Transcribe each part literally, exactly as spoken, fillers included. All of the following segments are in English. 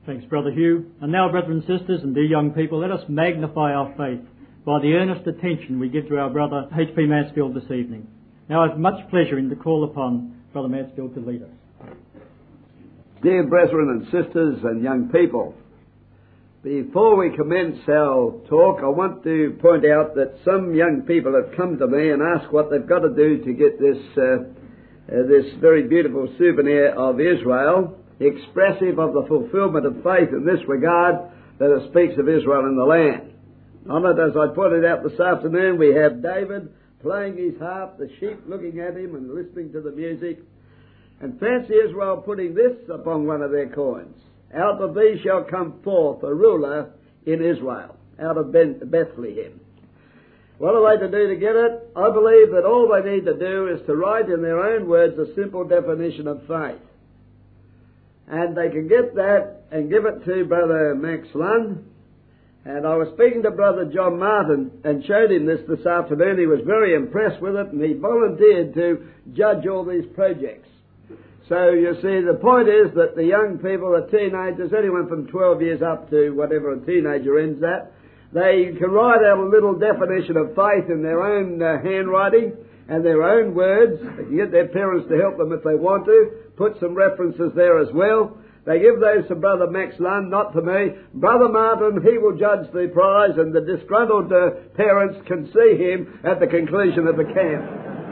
Thanks, Brother Hugh. And now, brothers and sisters and dear young people, let us magnify our faith by the earnest attention we give to our brother H P Mansfield this evening. Now I have much pleasure in to call upon Brother Mansfield to lead us. Dear brethren and sisters and young people, before we commence our talk, I want to point out that some young people have come to me and asked what they've got to do to get this uh, uh, this very beautiful souvenir of Israel, expressive of the fulfillment of faith in this regard, that it speaks of Israel in the land. On it, as I pointed out this afternoon, we have David playing his harp, the sheep looking at him and listening to the music. And fancy Israel putting this upon one of their coins: out of thee shall come forth a ruler in Israel, out of Bethlehem. What are they to do to get it? I believe that all they need to do is to write in their own words a simple definition of faith. And they can get that and give it to Brother Max Lund. And I was speaking to Brother John Martin and showed him this this afternoon. He was very impressed with it, and he volunteered to judge all these projects. So you see, the point is that the young people, the teenagers, anyone from twelve years up to whatever a teenager ends at, they can write out a little definition of faith in their own uh, handwriting and their own words. They can get their parents to help them if they want to, put some references there as well. They give those to Brother Max Lund, not to me. Brother Martin, he will judge the prize, and the disgruntled uh, parents can see him at the conclusion of the camp.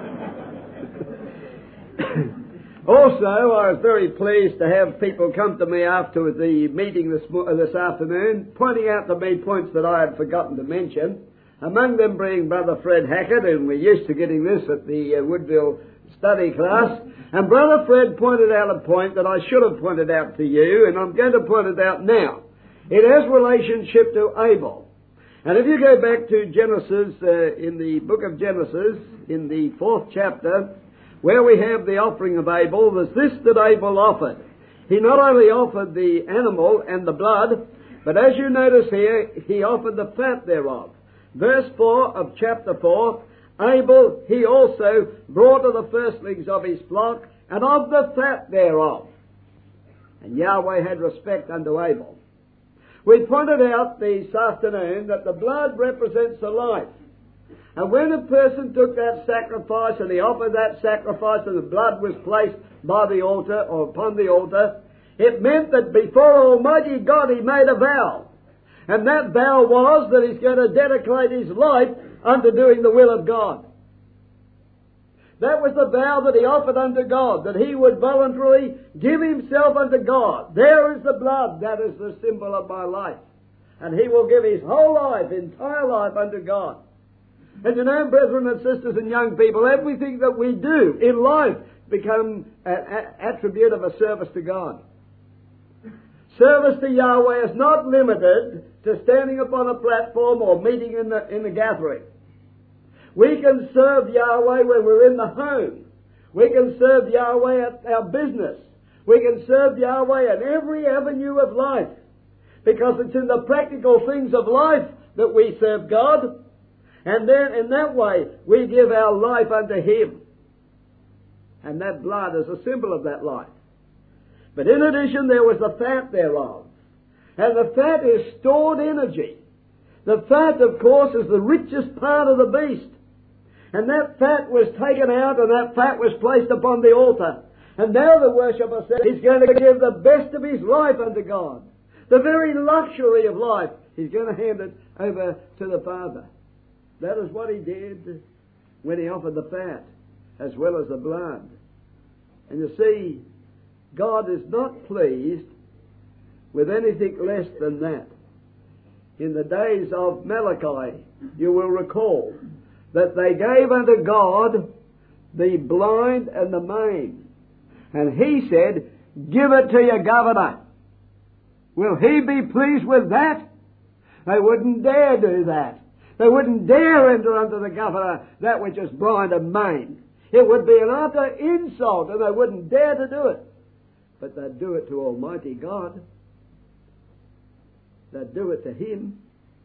Also, I was very pleased to have people come to me after the meeting this, uh, this afternoon, pointing out to me points that I had forgotten to mention, among them being Brother Fred Hackett, and we're used to getting this at the uh, Woodville study class. And Brother Fred pointed out a point that I should have pointed out to you, and I'm going to point it out now. It has relationship to Abel. And if you go back to Genesis, uh, in the book of Genesis, in the fourth chapter, where we have the offering of Abel, there's this that Abel offered. He not only offered the animal and the blood, but as you notice here, he offered the fat thereof. Verse four of chapter four, Abel, he also brought of the firstlings of his flock, and of the fat thereof. And Yahweh had respect unto Abel. We pointed out this afternoon that the blood represents the life. And when a person took that sacrifice and he offered that sacrifice and the blood was placed by the altar or upon the altar, it meant that before Almighty God he made a vow. And that vow was that he's going to dedicate his life unto doing the will of God. That was the vow that he offered unto God, that he would voluntarily give himself unto God. There is the blood, that is the symbol of my life. And he will give his whole life, entire life unto God. And you know, brethren and sisters and young people, everything that we do in life becomes an attribute of a service to God. Service to Yahweh is not limited to standing upon a platform or meeting in the, in the gathering. We can serve Yahweh when we're in the home. We can serve Yahweh at our business. We can serve Yahweh in every avenue of life. Because it's in the practical things of life that we serve God. And then in that way we give our life unto Him. And that blood is a symbol of that life. But in addition there was the fat thereof. And the fat is stored energy. The fat, of course, is the richest part of the beast. And that fat was taken out and that fat was placed upon the altar. And now the worshipper said he's going to give the best of his life unto God. The very luxury of life, he's going to hand it over to the Father. That is what he did when he offered the fat as well as the blood. And you see, God is not pleased with anything less than that. In the days of Malachi, you will recall that they gave unto God the blind and the maimed. And he said, give it to your governor. Will he be pleased with that? They wouldn't dare do that. They wouldn't dare enter unto the governor that which is blind and maimed. It would be an utter insult, and they wouldn't dare to do it. But they'd do it to Almighty God. They'd do it to Him.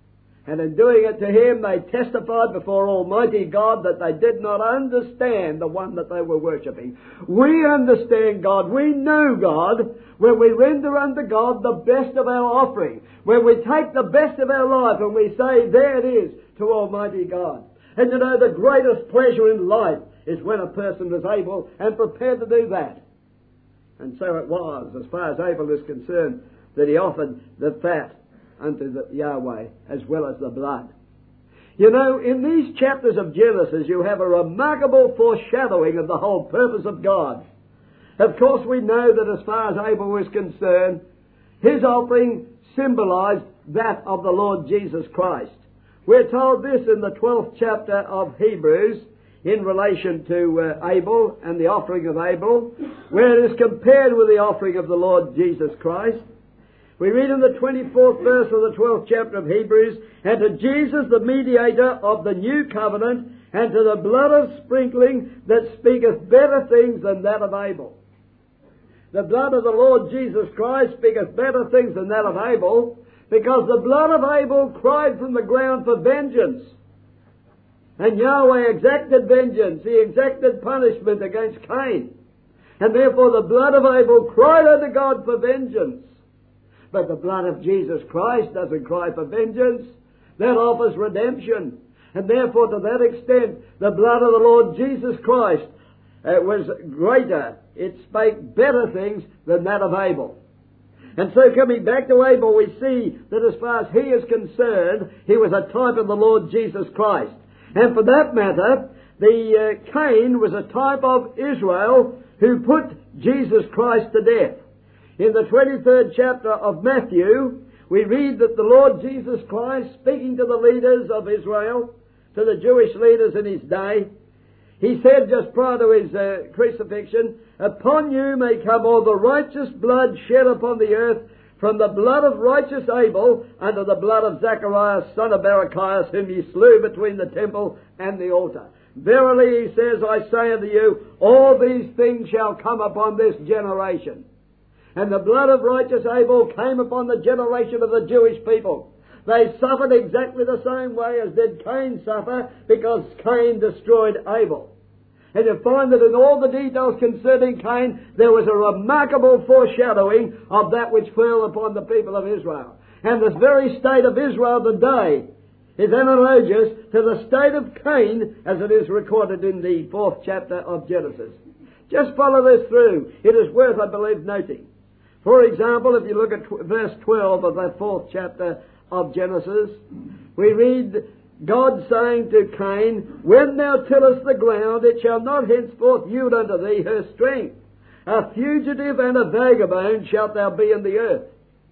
And in doing it to him, they testified before Almighty God that they did not understand the one that they were worshipping. We understand God. We know God when we render unto God the best of our offering. When we take the best of our life and we say, there it is, to Almighty God. And you know, the greatest pleasure in life is when a person is able and prepared to do that. And so it was, as far as Abel is concerned, that he offered the fat unto the Yahweh as well as the blood. You know, in these chapters of Genesis you have a remarkable foreshadowing of the whole purpose of God. Of course we know that as far as Abel was concerned, his offering symbolized that of the Lord Jesus Christ. We're told this in the twelfth chapter of Hebrews in relation to uh, Abel and the offering of Abel, where it is compared with the offering of the Lord Jesus Christ. We read in the twenty-fourth verse of the twelfth chapter of Hebrews, and to Jesus the mediator of the new covenant, and to the blood of sprinkling that speaketh better things than that of Abel. The blood of the Lord Jesus Christ speaketh better things than that of Abel, because the blood of Abel cried from the ground for vengeance. And Yahweh exacted vengeance. He exacted punishment against Cain. And therefore the blood of Abel cried unto God for vengeance. But the blood of Jesus Christ doesn't cry for vengeance. That offers redemption. And therefore to that extent the blood of the Lord Jesus Christ uh, was greater. It spake better things than that of Abel. And so coming back to Abel, we see that as far as he is concerned, he was a type of the Lord Jesus Christ. And for that matter, the uh, Cain was a type of Israel who put Jesus Christ to death. In the twenty-third chapter of Matthew, we read that the Lord Jesus Christ, speaking to the leaders of Israel, to the Jewish leaders in his day, he said just prior to his uh, crucifixion, upon you may come all the righteous blood shed upon the earth, from the blood of righteous Abel unto the blood of Zacharias, son of Barachias, whom ye slew between the temple and the altar. Verily, he says, I say unto you, all these things shall come upon this generation. And the blood of righteous Abel came upon the generation of the Jewish people. They suffered exactly the same way as did Cain suffer, because Cain destroyed Abel. And you find that in all the details concerning Cain, there was a remarkable foreshadowing of that which fell upon the people of Israel. And this very state of Israel today is analogous to the state of Cain as it is recorded in the fourth chapter of Genesis. Just follow this through. It is worth, I believe, noting. For example, if you look at verse twelve of that fourth chapter of Genesis, we read God saying to Cain, when thou tillest the ground, it shall not henceforth yield unto thee her strength. A fugitive and a vagabond shalt thou be in the earth.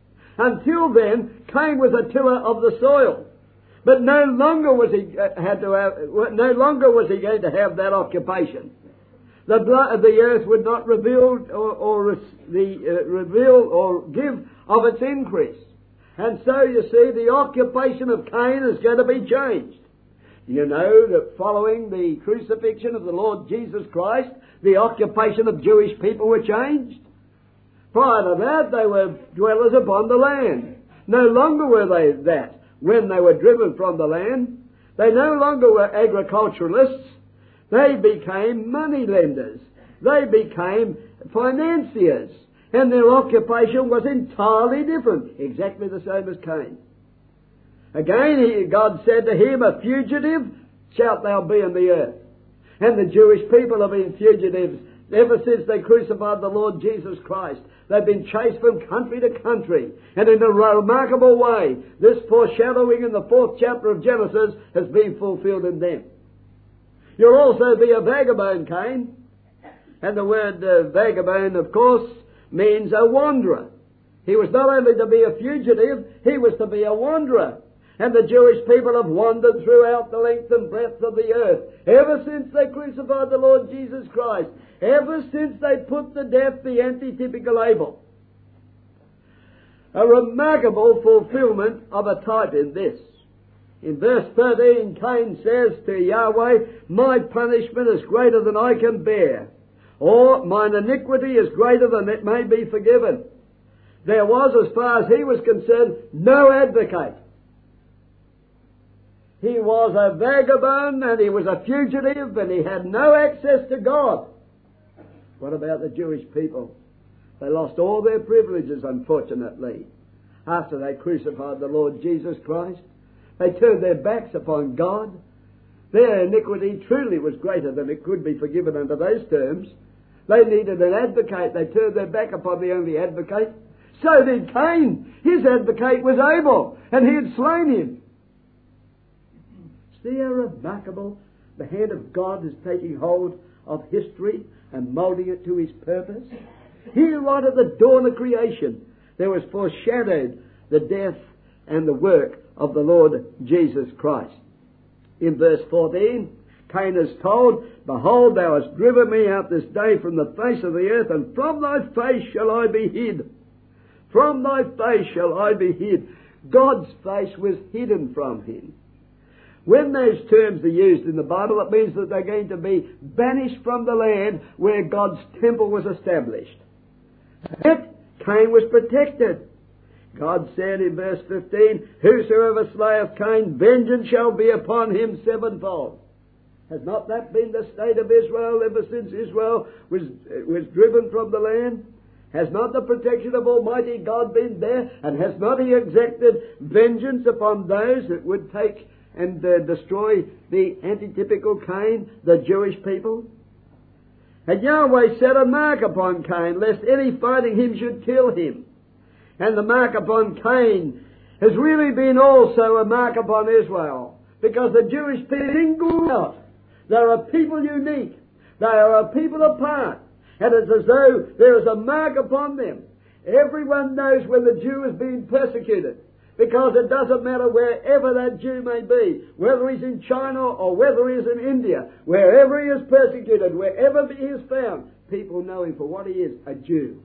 Until then, Cain was a tiller of the soil. But no longer was he uh, had to have, no longer was he going to have that occupation. The blood of the earth would not reveal or, or the uh, reveal or give of its increase. And so, you see, the occupation of Cain is going to be changed. You know that following the crucifixion of the Lord Jesus Christ, the occupation of Jewish people were changed. Prior to that, they were dwellers upon the land. No longer were they that when they were driven from the land. They no longer were agriculturalists. They became money lenders. They became financiers. And their occupation was entirely different, exactly the same as Cain. Again, he, God said to him, a fugitive shalt thou be in the earth. And the Jewish people have been fugitives ever since they crucified the Lord Jesus Christ. They've been chased from country to country. And in a remarkable way, this foreshadowing in the fourth chapter of Genesis has been fulfilled in them. You'll also be a vagabond, Cain. And the word uh, vagabond, of course, means a wanderer. He was not only to be a fugitive, he was to be a wanderer. And the Jewish people have wandered throughout the length and breadth of the earth, ever since they crucified the Lord Jesus Christ, ever since they put to death the antitypical Abel. A remarkable fulfillment of a type in this. In verse thirteen, Cain says to Yahweh, my punishment is greater than I can bear. Or mine iniquity is greater than it may be forgiven. There was, as far as he was concerned, no advocate. He was a vagabond and he was a fugitive and he had no access to God. What about the Jewish people? They lost all their privileges, unfortunately, after they crucified the Lord Jesus Christ. They turned their backs upon God. Their iniquity truly was greater than it could be forgiven under those terms. They needed an advocate. They turned their back upon the only advocate. So did Cain. His advocate was Abel, and he had slain him. See how remarkable the hand of God is taking hold of history and moulding it to his purpose. Here, right at the dawn of creation, there was foreshadowed the death and the work of the Lord Jesus Christ. In verse fourteen, Cain is told, "Behold, thou hast driven me out this day from the face of the earth, and from thy face shall I be hid. From thy face shall I be hid." God's face was hidden from him. When those terms are used in the Bible, it means that they're going to be banished from the land where God's temple was established. Yet Cain was protected. God said in verse fifteen, "Whosoever slayeth Cain, vengeance shall be upon him sevenfold." Has not that been the state of Israel ever since Israel was, was driven from the land? Has not the protection of Almighty God been there? And has not He exacted vengeance upon those that would take and uh, destroy the antitypical Cain, the Jewish people? And Yahweh set a mark upon Cain, lest any finding him should kill him. And the mark upon Cain has really been also a mark upon Israel, because the Jewish people singled out. They are a people unique. They are a people apart. And it's as though there is a mark upon them. Everyone knows when the Jew is being persecuted, because it doesn't matter wherever that Jew may be, whether he's in China or whether he is in India, wherever he is persecuted, wherever he is found, people know him for what he is, a Jew.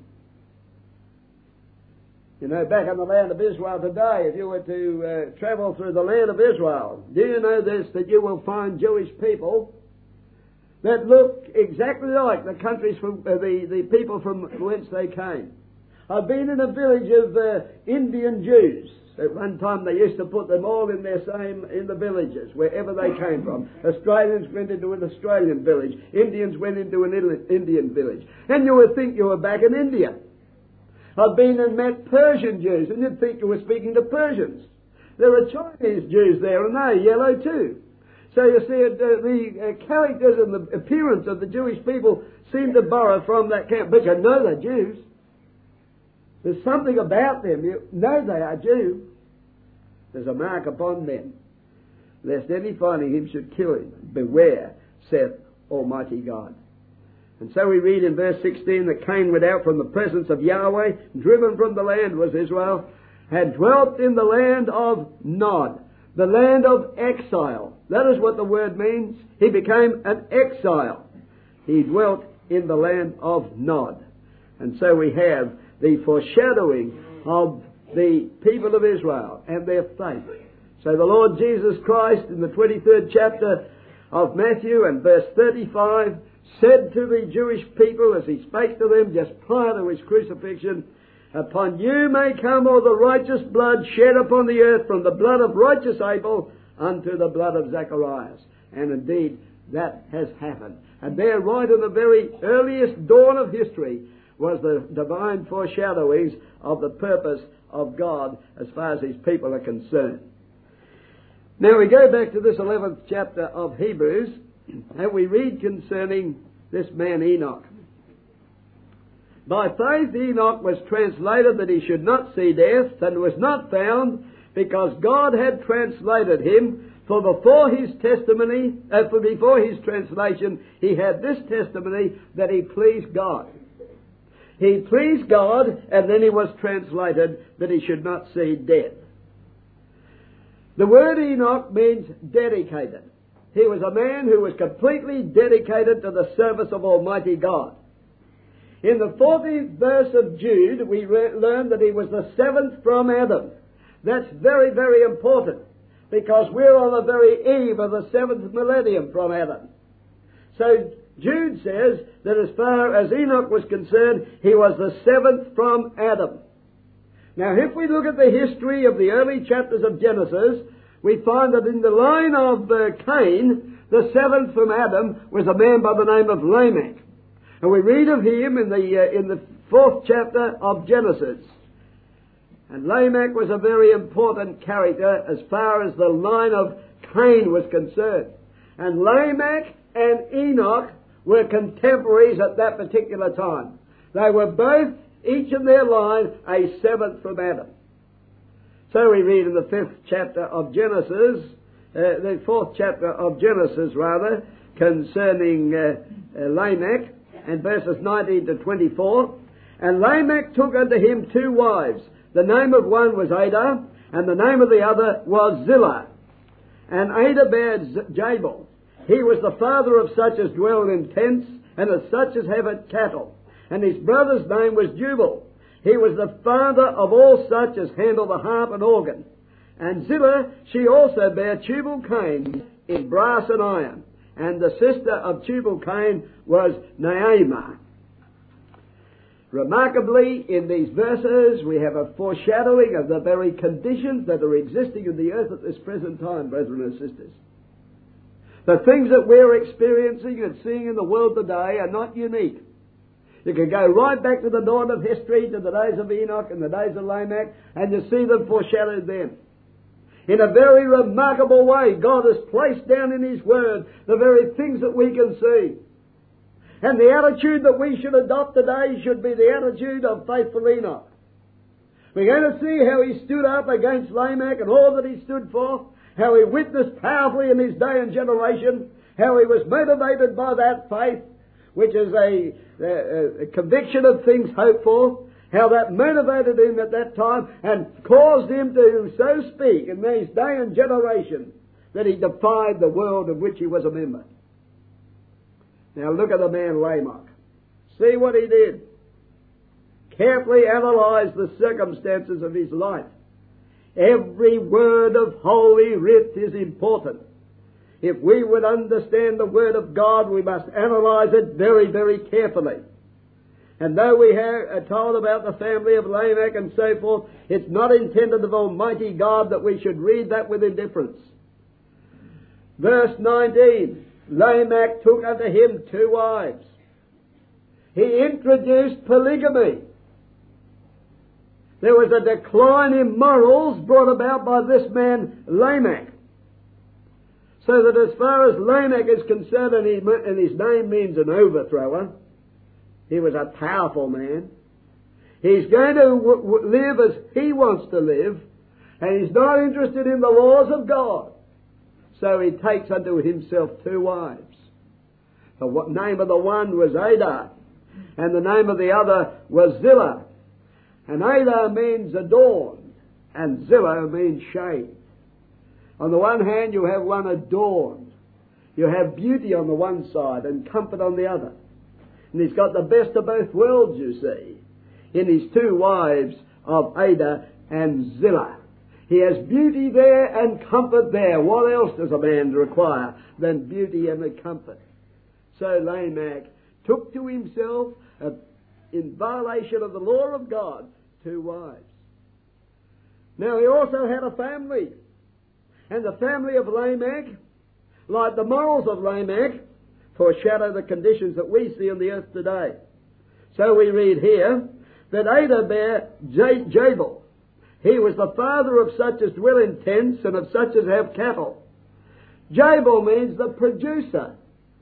You know, back in the land of Israel today, if you were to uh, travel through the land of Israel, do you know this, that you will find Jewish people that look exactly like the countries from uh, the, the people from whence they came. I've been in a village of uh, Indian Jews. At one time they used to put them all in their same, in the villages, wherever they came from. Australians went into an Australian village. Indians went into an Indian village. And you would think you were back in India. I've been and met Persian Jews, and you'd think you were speaking to Persians. There are Chinese Jews there, and they're yellow too. So you see, uh, the uh, characters and the appearance of the Jewish people seem to borrow from that camp. But you know they're Jews. There's something about them. You know they are Jews. There's a mark upon them, lest any finding him should kill him. Beware, saith Almighty God. And so we read in verse sixteen that Cain went out from the presence of Yahweh, driven from the land was Israel, had dwelt in the land of Nod, the land of exile. That is what the word means. He became an exile. He dwelt in the land of Nod. And so we have the foreshadowing of the people of Israel and their faith. So the Lord Jesus Christ in the twenty-third chapter of Matthew and verse thirty-five said to the Jewish people as he spake to them just prior to his crucifixion, "Upon you may come all the righteous blood shed upon the earth, from the blood of righteous Abel unto the blood of Zacharias." And indeed, that has happened. And there, right in the very earliest dawn of history, was the divine foreshadowings of the purpose of God as far as his people are concerned. Now we go back to this eleventh chapter of Hebrews, and we read concerning this man Enoch. "By faith Enoch was translated that he should not see death, and was not found, because God had translated him. For before his testimony, uh, for before his translation, he had this testimony, that he pleased God." He pleased God, and then he was translated that he should not see death. The word Enoch means dedicated. He was a man who was completely dedicated to the service of Almighty God. In the fortieth verse of Jude, we re- learn that he was the seventh from Adam. That's very, very important, because we're on the very eve of the seventh millennium from Adam. So Jude says that as far as Enoch was concerned, he was the seventh from Adam. Now, if we look at the history of the early chapters of Genesis, we find that in the line of uh, Cain, the seventh from Adam was a man by the name of Lamech. And we read of him in the, uh, in the fourth chapter of Genesis. And Lamech was a very important character as far as the line of Cain was concerned. And Lamech and Enoch were contemporaries at that particular time. They were both, each in their line, a seventh from Adam. So we read in the fifth chapter of Genesis, uh, the fourth chapter of Genesis rather, concerning uh, uh, Lamech, and verses nineteen to twenty-four. And Lamech took unto him two wives. The name of one was Adah, and the name of the other was Zillah. And Adah bare Jabal. He was the father of such as dwell in tents, and of such as have cattle. And his brother's name was Jubal. He was the father of all such as handle the harp and organ. And Zillah, she also bare Tubal-Cain in brass and iron. And the sister of Tubal-Cain was Naamah. Remarkably, in these verses, we have a foreshadowing of the very conditions that are existing in the earth at this present time, brethren and sisters. The things that we're experiencing and seeing in the world today are not unique. You can go right back to the dawn of history, to the days of Enoch and the days of Lamech, and you see them foreshadowed then. In a very remarkable way, God has placed down in His Word the very things that we can see. And the attitude that we should adopt today should be the attitude of faithful Enoch. We're going to see how he stood up against Lamech and all that he stood for, how he witnessed powerfully in his day and generation, how he was motivated by that faith, which is a, a, a conviction of things hoped for, how that motivated him at that time and caused him to so speak in his day and generation that he defied the world of which he was a member. Now look at the man Lamech. See what he did. Carefully analyze the circumstances of his life. Every word of Holy Writ is important. If we would understand the Word of God, we must analyze it very, very carefully. And though we are told about the family of Lamech and so forth, it's not intended of Almighty God that we should read that with indifference. Verse nineteen, Lamech took unto him two wives. He introduced polygamy. There was a decline in morals brought about by this man Lamech. So that as far as Lamech is concerned, and, he, and his name means an overthrower, he was a powerful man. He's going to w- w- live as he wants to live, and he's not interested in the laws of God. So he takes unto himself two wives. The w- name of the one was Adah, and the name of the other was Zillah. And Adah means adorned, and Zillah means shade. On the one hand, you have one adorned. You have beauty on the one side and comfort on the other. And he's got the best of both worlds, you see, in his two wives of Adah and Zillah. He has beauty there and comfort there. What else does a man require than beauty and a comfort? So Lamech took to himself, uh, in violation of the law of God, two wives. Now he also had a family. And the family of Lamech, like the morals of Lamech, foreshadow the conditions that we see on the earth today. So we read here that Adah bare J- Jabal. He was the father of such as dwell in tents and of such as have cattle. Jabal means the producer.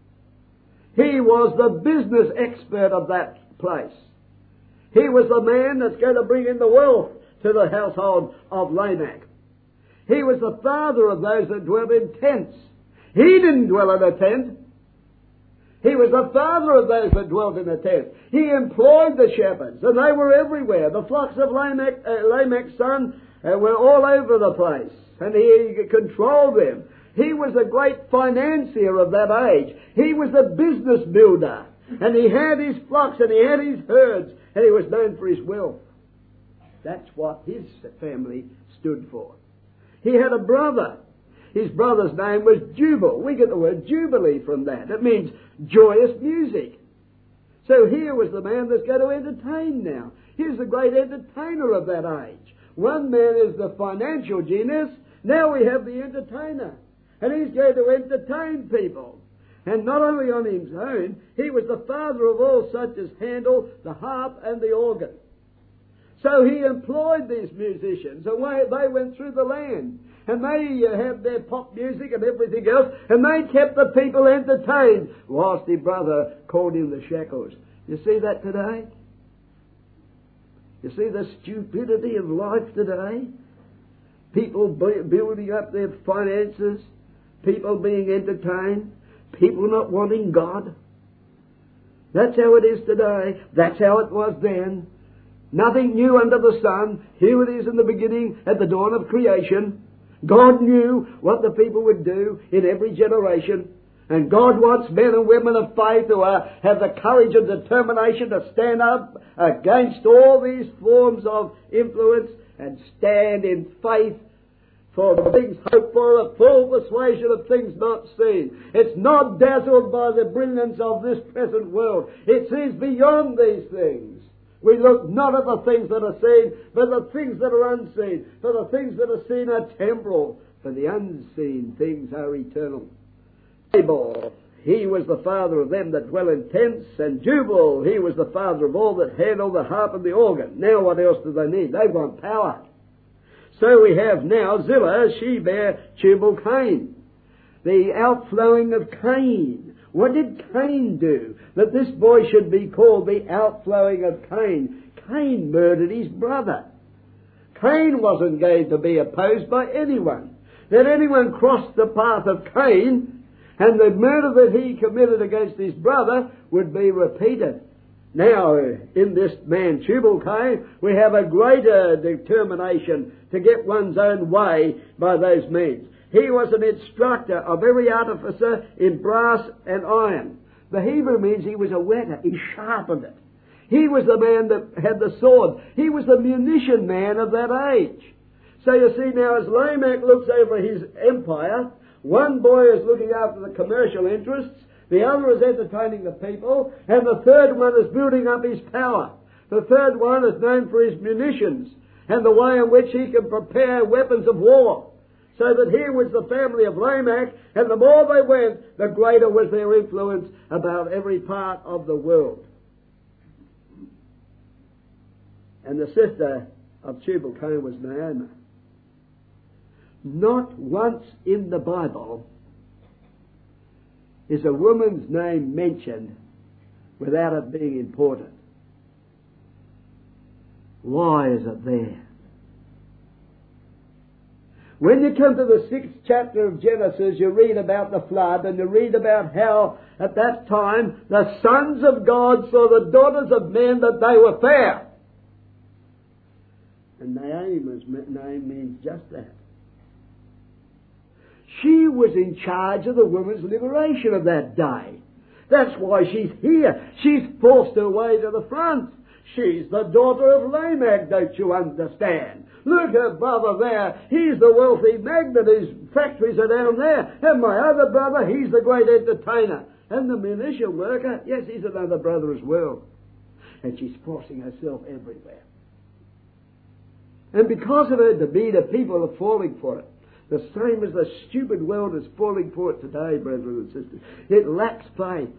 He was the business expert of that place. He was the man that's going to bring in the wealth to the household of Lamech. He was the father of those that dwelt in tents. He didn't dwell in a tent. He was the father of those that dwelt in a tent. He employed the shepherds, and they were everywhere. The flocks of Lamech, uh, Lamech's son uh, were all over the place, and he controlled them. He was a great financier of that age. He was a business builder, and he had his flocks, and he had his herds, and he was known for his wealth. That's what his family stood for. He had a brother. His brother's name was Jubal. We get the word jubilee from that. It means joyous music. So here was the man that's going to entertain now. Here's the great entertainer of that age. One man is the financial genius, and Now we have the entertainer. And he's going to entertain people. And not only on his own, he was the father of all such as Handel, the harp and the organ. So he employed these musicians, and they went through the land. And they had their pop music and everything else, and they kept the people entertained, whilst their brother called in the shackles. You see that today? You see the stupidity of life today? People building up their finances, people being entertained, people not wanting God. That's how it is today. That's how it was then. Nothing new under the sun. Here it is in the beginning, at the dawn of creation. God knew what the people would do in every generation. And God wants men and women of faith who are, have the courage and determination to stand up against all these forms of influence and stand in faith for the things hoped for, a full persuasion of things not seen. It's not dazzled by the brilliance of this present world. It sees beyond these things. We look not at the things that are seen, but the things that are unseen. For the things that are seen are temporal, but the unseen things are eternal. Abel, he was the father of them that dwell in tents, and Jubal, he was the father of all that handle the harp and the organ. Now what else do they need? They want power. So we have now Zillah, she bare Tubal Cain. The outflowing of Cain. What did Cain do that this boy should be called the outflowing of Cain? Cain murdered his brother. Cain wasn't going to be opposed by anyone. That anyone crossed the path of Cain, and the murder that he committed against his brother would be repeated. Now, in this man Tubal Cain, we have a greater determination to get one's own way by those means. He was an instructor of every artificer in brass and iron. The Hebrew means he was a whetter. He sharpened it. He was the man that had the sword. He was the munition man of that age. So you see now, as Lamech looks over his empire, one boy is looking after the commercial interests, the other is entertaining the people, and the third one is building up his power. The third one is known for his munitions and the way in which he can prepare weapons of war. So that here was the family of Lamech, and the more they went, the greater was their influence about every part of the world. And the sister of Tubal Cain was Naomi. Not once in the Bible is a woman's name mentioned without it being important. Why is it there? When you come to the sixth chapter of Genesis, you read about the flood, and you read about how at that time the sons of God saw the daughters of men that they were fair. And Naomi's name means just that. She was in charge of the women's liberation of that day. That's why she's here. She's forced her way to the front. She's the daughter of Lamech, don't you understand? Look, her brother there, he's the wealthy magnate, his factories are down there. And my other brother, he's the great entertainer. And the munition worker, yes, he's another brother as well. And she's forcing herself everywhere. And because of her demeanour, the people are falling for it. The same as the stupid world is falling for it today, brethren and sisters. It lacks faith.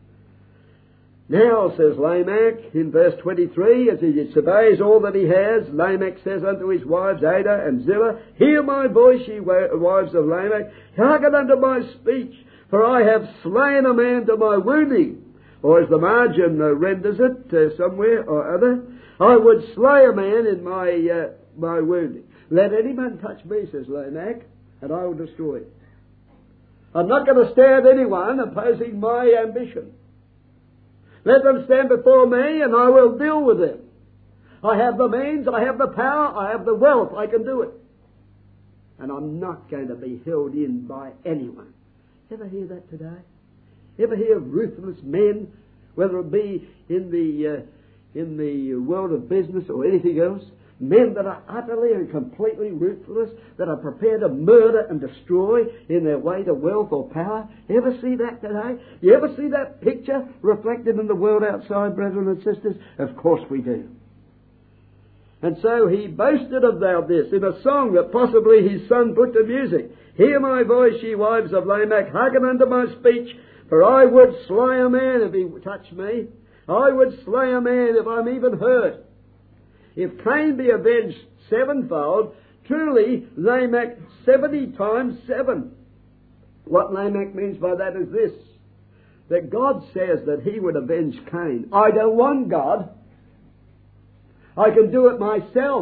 Now, says Lamech in verse twenty-three, as he disobeys all that he has, Lamech says unto his wives Adah and Zillah, Hear my voice, ye wives of Lamech, hearken unto my speech, for I have slain a man to my wounding. Or as the margin uh, renders it uh, somewhere or other, I would slay a man in my uh, my wounding. Let any man touch me, says Lamech, and I will destroy him. I'm not going to stand anyone opposing my ambition. Let them stand before me, and I will deal with them. I have the means, I have the power, I have the wealth, I can do it. And I'm not going to be held in by anyone. Ever hear that today? Ever hear of ruthless men, whether it be in the uh, in the world of business or anything else? Men that are utterly and completely ruthless, that are prepared to murder and destroy in their way to wealth or power. You ever see that today? You ever see that picture reflected in the world outside, brethren and sisters? Of course we do. And so he boasted about this in a song that possibly his son put to music. Hear my voice, ye wives of Lamech, hearken unto my speech, for I would slay a man if he touched me. I would slay a man if I'm even hurt. If Cain be avenged sevenfold, truly Lamech seventy times seven. What Lamech means by that is this, that God says that he would avenge Cain. I don't want God. I can do it myself.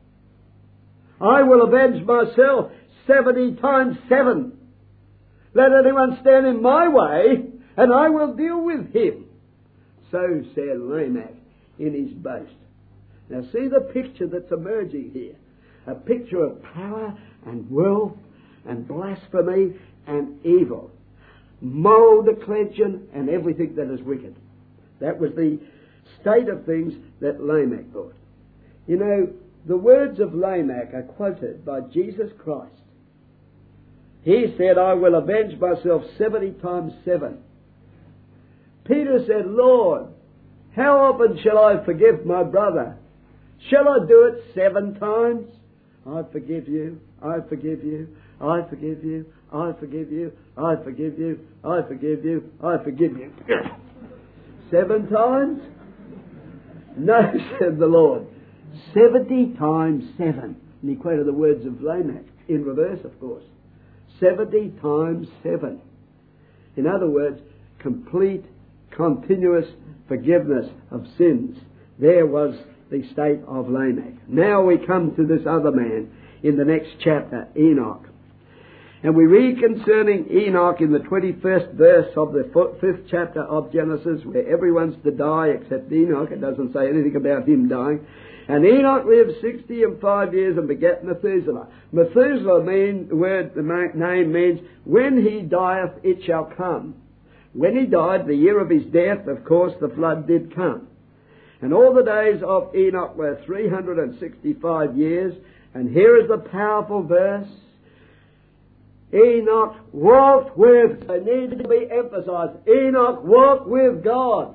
I will avenge myself seventy times seven. Let anyone stand in my way, and I will deal with him. So said Lamech in his boast. Now see the picture that's emerging here. A picture of power and wealth and blasphemy and evil. Moral declension and everything that is wicked. That was the state of things that Lamech brought. You know, the words of Lamech are quoted by Jesus Christ. He said, I will avenge myself seventy times seven. Peter said, Lord, how often shall I forgive my brother? Shall I do it seven times? I forgive you, I forgive you, I forgive you, I forgive you, I forgive you, I forgive you, I forgive you. Seven times? No, said the Lord. Seventy times seven. And he quoted the words of Lamech, in reverse, of course. Seventy times seven. In other words, complete, continuous forgiveness of sins. There was the state of Lamech. Now we come to this other man in the next chapter, Enoch. And we read concerning Enoch in the twenty-first verse of the fifth chapter of Genesis, where everyone's to die except Enoch. It doesn't say anything about him dying. And Enoch lived sixty and five years and begat Methuselah. Methuselah mean, the word, the name means, when he dieth, it shall come. When he died, the year of his death, of course, the flood did come. And all the days of Enoch were three hundred sixty-five years. And here is the powerful verse. Enoch walked with, it needs to be emphasized, Enoch walked with God.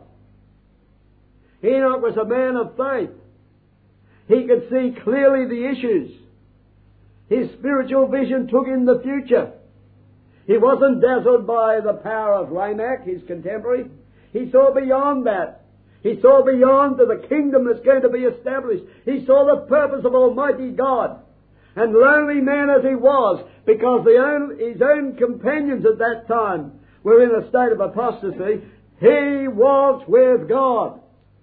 Enoch was a man of faith. He could see clearly the issues. His spiritual vision took in the future. He wasn't dazzled by the power of Lamech, his contemporary. He saw beyond that. He saw beyond to the kingdom that's going to be established. He saw the purpose of Almighty God. And lonely man as he was, because the own, his own companions at that time were in a state of apostasy, he walked with God.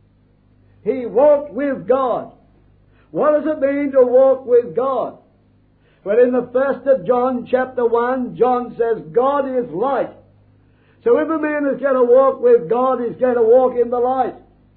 He walked with God. What does it mean to walk with God? Well, in the first of John, chapter one, John says, God is light. So if a man is going to walk with God, he's going to walk in the light.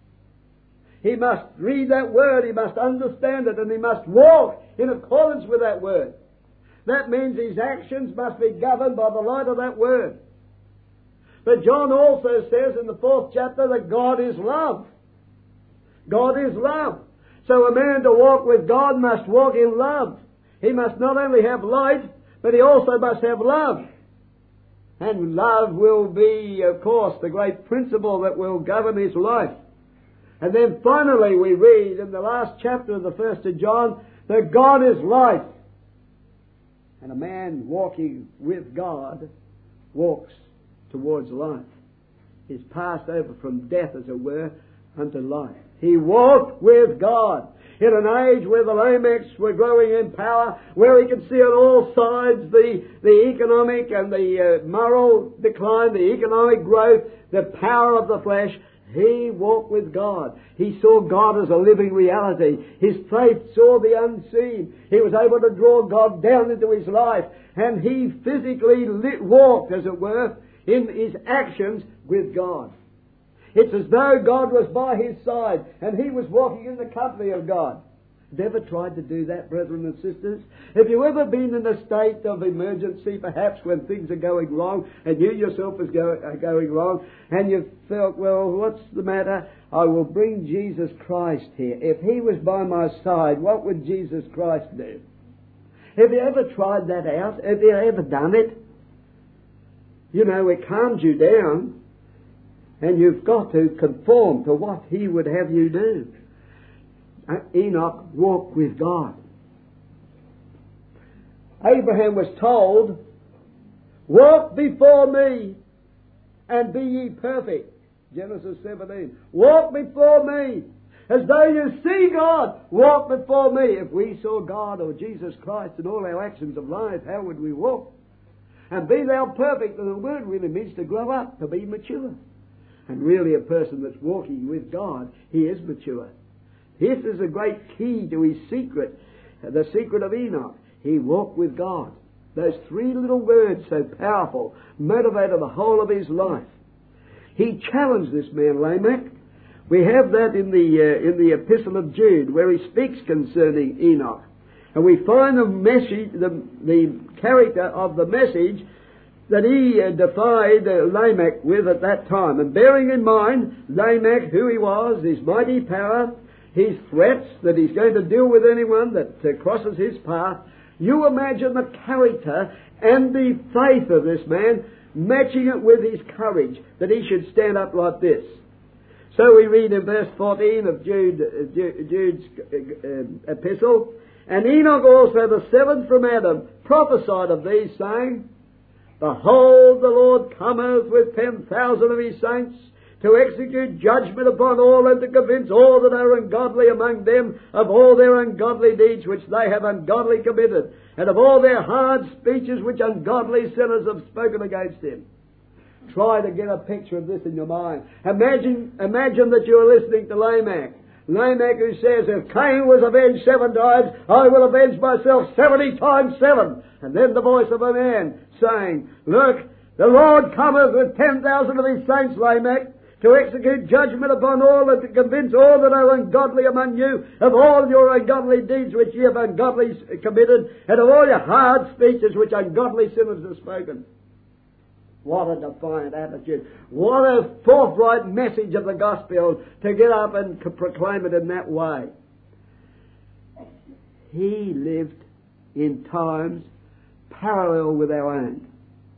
He must read that word, he must understand it, and he must walk in accordance with that word. That means his actions must be governed by the light of that word. But John also says in the fourth chapter that God is love. God is love. So a man to walk with God must walk in love. He must not only have light, but he also must have love. And love will be, of course, the great principle that will govern his life. And then finally we read in the last chapter of the first of John that God is life. And a man walking with God walks towards life. He's passed over from death, as it were, unto life. He walked with God in an age where the Lamechs were growing in power, where he could see on all sides the, the economic and the uh, moral decline, the economic growth, the power of the flesh. He walked with God. He saw God as a living reality. His faith saw the unseen. He was able to draw God down into his life. And he physically lit, walked, as it were, in his actions with God. It's as though God was by his side and he was walking in the company of God. Have you ever tried to do that, brethren and sisters? Have you ever been in a state of emergency, perhaps when things are going wrong and you yourself is go, are going wrong, and you felt, well, what's the matter? I will bring Jesus Christ here. If he was by my side, what would Jesus Christ do? Have you ever tried that out? Have you ever done it? You know, it calms you down. And you've got to conform to what he would have you do. Enoch walked with God. Abraham was told, walk before me and be ye perfect. Genesis seventeen. Walk before me as though you see God. Walk before me. If we saw God or Jesus Christ in all our actions of life, how would we walk? And be thou perfect. And the word really means to grow up, to be mature. And really a person that's walking with God, he is mature. This is a great key to his secret, the secret of Enoch. He walked with God. Those three little words, so powerful, motivated the whole of his life. He challenged this man Lamech. We have that in the uh, in the Epistle of Jude, where he speaks concerning Enoch, and we find the message, the the character of the message that he uh, defied uh, Lamech with at that time. And bearing in mind Lamech, who he was, his mighty power, his threats that he's going to deal with anyone that uh, crosses his path, you imagine the character and the faith of this man, matching it with his courage, that he should stand up like this. So we read in verse fourteen of Jude, uh, Jude's uh, uh, epistle, and Enoch also, the seventh from Adam, prophesied of these, saying, behold, the Lord cometh with ten thousand of his saints, to execute judgment upon all, and to convince all that are ungodly among them of all their ungodly deeds which they have ungodly committed, and of all their hard speeches which ungodly sinners have spoken against him. Try to get a picture of this in your mind. Imagine, imagine that you're listening to Lamech. Lamech who says, if Cain was avenged seven times, I will avenge myself seventy times seven. And then the voice of a man saying, look, the Lord cometh with ten thousand of his saints, Lamech, to execute judgment upon all, and to convince all that are ungodly among you of all your ungodly deeds which ye have ungodly committed, and of all your hard speeches which ungodly sinners have spoken. What a defiant attitude. What a forthright message of the gospel to get up and proclaim it in that way. He lived in times parallel with our own.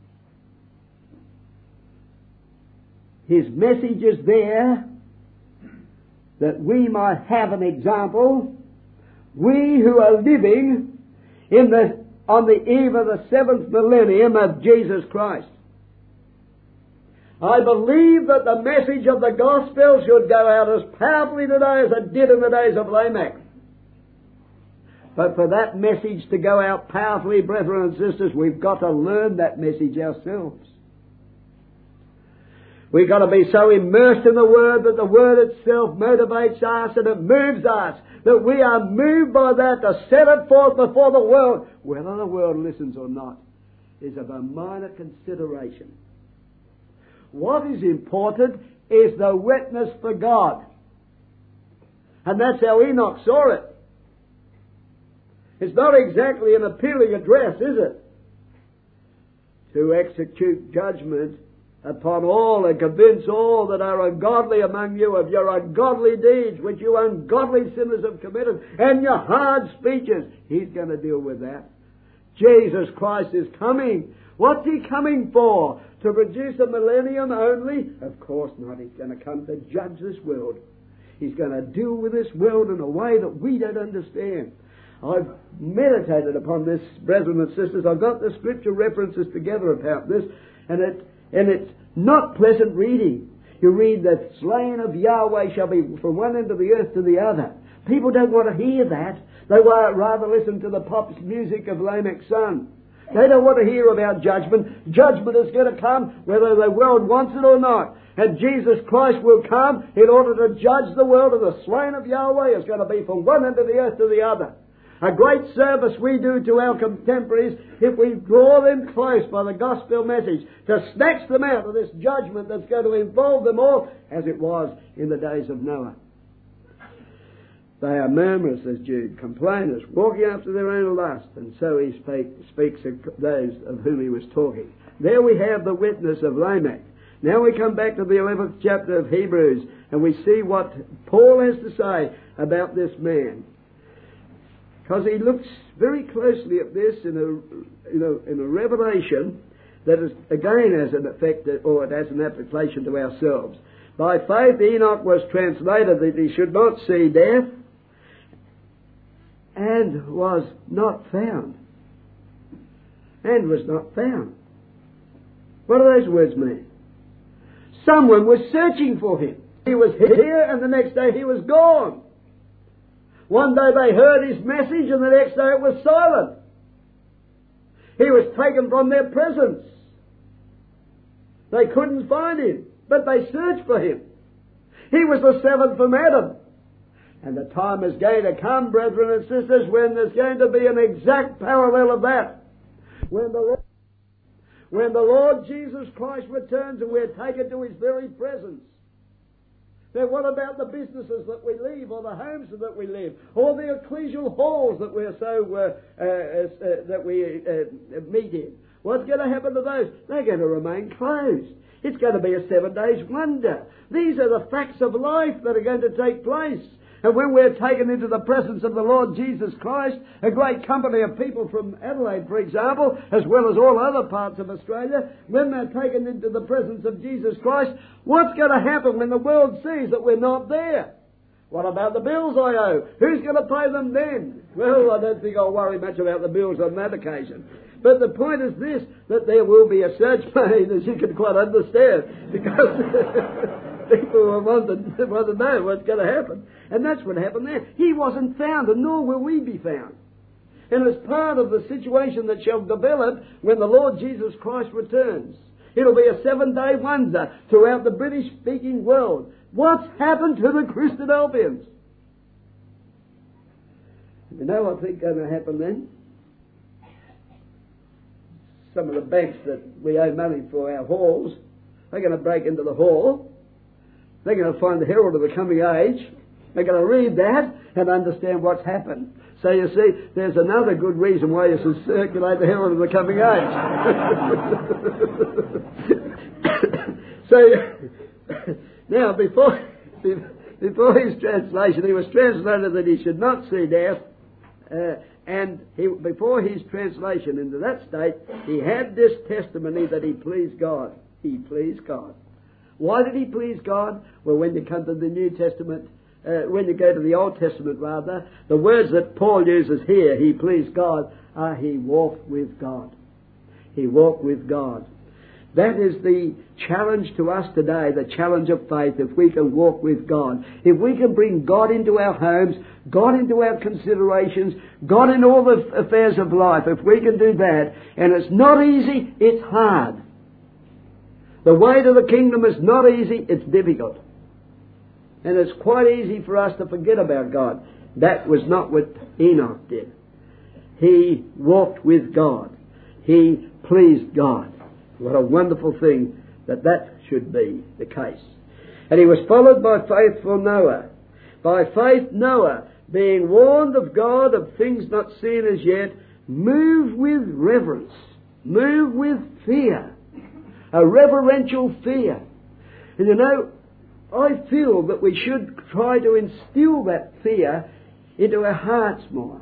His message is there that we might have an example. We who are living in the, on the eve of the seventh millennium of Jesus Christ. I believe that the message of the gospel should go out as powerfully today as it did in the days of Lamech. But for that message to go out powerfully, brethren and sisters, we've got to learn that message ourselves. We've got to be so immersed in the Word that the Word itself motivates us and it moves us, that we are moved by that to set it forth before the world. Whether the world listens or not is of a minor consideration. What is important is the witness for God. And that's how Enoch saw it. It's not exactly an appealing address, is it? To execute judgment upon all and convince all that are ungodly among you of your ungodly deeds which you ungodly sinners have committed, and your hard speeches. He's going to deal with that. Jesus Christ is coming. What's he coming for? To produce a millennium only? Of course not. He's going to come to judge this world. He's going to deal with this world in a way that we don't understand. I've meditated upon this, brethren and sisters. I've got the scripture references together about this, and it and it's not pleasant reading. You read that slain of Yahweh shall be from one end of the earth to the other. People don't want to hear that. They would rather listen to the pop music of Lamech's son. They don't want to hear about judgment. Judgment is going to come whether the world wants it or not. And Jesus Christ will come in order to judge the world, and the slain of Yahweh is going to be from one end of the earth to the other. A great service we do to our contemporaries if we draw them close by the gospel message to snatch them out of this judgment that's going to involve them all, as it was in the days of Noah. They are murmurers, says Jude, complainers, walking after their own lust. And so he speak, speaks of those of whom he was talking. There we have the witness of Lamech. Now we come back to the eleventh chapter of Hebrews, and we see what Paul has to say about this man. Because he looks very closely at this in a, you know, in a revelation that is, again has an effect, or it has an application to ourselves. By faith Enoch was translated that he should not see death, and was not found. And was not found. What do those words mean? Someone was searching for him. He was here and the next day he was gone. One day they heard his message and the next day it was silent. He was taken from their presence. They couldn't find him, but they searched for him. He was the seventh from Adam. And the time is going to come, brethren and sisters, when there's going to be an exact parallel of that. When the Lord, when the Lord Jesus Christ returns and we're taken to His very presence. Then what about the businesses that we leave, or the homes that we live, or the ecclesial halls that we're so uh, uh, uh, that we uh, meet in? What's going to happen to those? They're going to remain closed. It's going to be a seven days wonder. These are the facts of life that are going to take place. And when we're taken into the presence of the Lord Jesus Christ, a great company of people from Adelaide, for example, as well as all other parts of Australia, when they're taken into the presence of Jesus Christ, what's going to happen when the world sees that we're not there? What about the bills I owe? Who's going to pay them then? Well, I don't think I'll worry much about the bills on that occasion. But the point is this, that there will be a search made, as you can quite understand, because people will want to, want to know what's going to happen. And that's what happened there. He wasn't found, and nor will we be found. And it's part of the situation that shall develop when the Lord Jesus Christ returns. It'll be a seven-day wonder throughout the British-speaking world. What's happened to the Christadelphians? You know what I think is going to happen then? Some of the banks that we owe money for our halls, they're going to break into the hall. They're going to find the Herald of the Coming Age. They're going to read that and understand what's happened. So you see, there's another good reason why you should circulate the Herald of the Coming Age. So, now, before, before his translation, he was translated that he should not see death. Uh, and he, before his translation into that state, he had this testimony that he pleased God. He pleased God. Why did he please God? Well, when you come to the New Testament, uh, when you go to the Old Testament rather, the words that Paul uses here, he pleased God, are he walked with God. He walked with God. That is the challenge to us today, the challenge of faith, if we can walk with God. If we can bring God into our homes, God into our considerations, God in all the affairs of life, if we can do that, and it's not easy, it's hard. The way to the kingdom is not easy, it's difficult. And it's quite easy for us to forget about God. That was not what Enoch did. He walked with God. He pleased God. What a wonderful thing that that should be the case. And he was followed by faithful Noah. By faith Noah, being warned of God of things not seen as yet, moved with reverence, moved with fear, a reverential fear. And you know, I feel that we should try to instill that fear into our hearts more.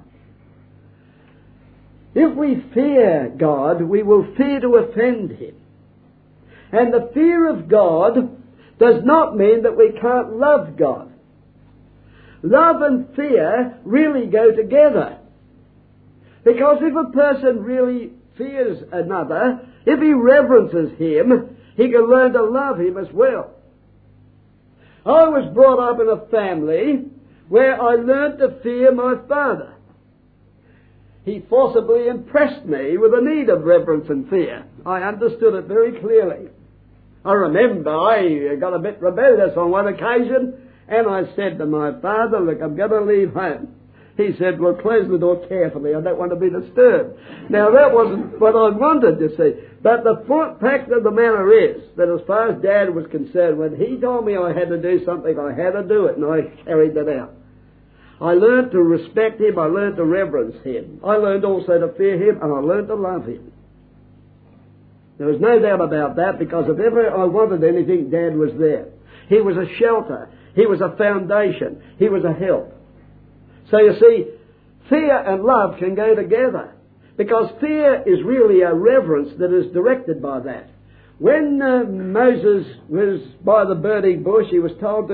If we fear God, we will fear to offend Him. And the fear of God does not mean that we can't love God. Love and fear really go together. Because if a person really fears another, if he reverences him, he can learn to love him as well. I was brought up in a family where I learned to fear my father. He forcibly impressed me with a need of reverence and fear. I understood it very clearly. I remember I got a bit rebellious on one occasion, and I said to my father, look, I'm going to leave home. He said, well, close the door carefully. I don't want to be disturbed. Now, that wasn't what I wanted, you see. But the fact of the matter is that as far as Dad was concerned, when he told me I had to do something, I had to do it, and I carried that out. I learned to respect him, I learned to reverence him. I learned also to fear him, and I learned to love him. There was no doubt about that, because if ever I wanted anything, Dad was there. He was a shelter. He was a foundation. He was a help. So you see, fear and love can go together, because fear is really a reverence that is directed by that. When uh, Moses was by the burning bush, he was told to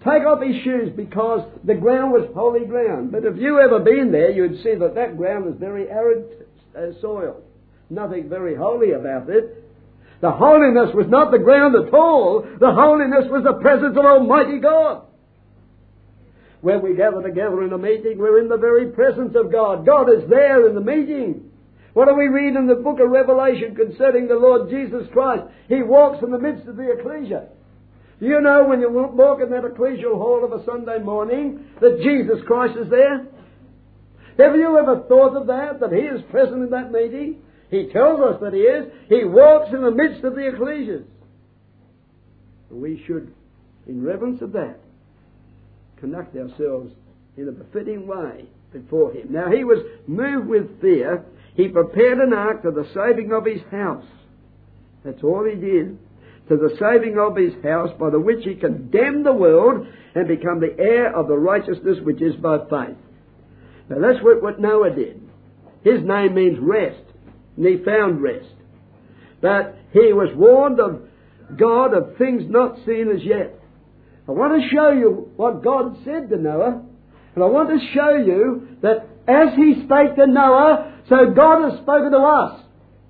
take off his shoes because the ground was holy ground. But if you ever been there, you'd see that that ground was very arid uh, soil. Nothing very holy about it. The holiness was not the ground at all. The holiness was the presence of Almighty God. When we gather together in a meeting, we're in the very presence of God. God is there in the meeting. What do we read in the book of Revelation concerning the Lord Jesus Christ? He walks in the midst of the ecclesia. You know when you walk in that ecclesial hall of a Sunday morning that Jesus Christ is there? Have you ever thought of that, that He is present in that meeting? He tells us that He is. He walks in the midst of the ecclesias. We should, in reverence of that, conduct ourselves in a befitting way before Him. Now He was moved with fear. He prepared an ark to the saving of His house. That's all He did. To the saving of His house, by the which He condemned the world and become the heir of the righteousness which is by faith. Now that's what, what Noah did. His name means rest, and he found rest. But he was warned of God of things not seen as yet. I want to show you what God said to Noah, and I want to show you that as He spake to Noah, so God has spoken to us.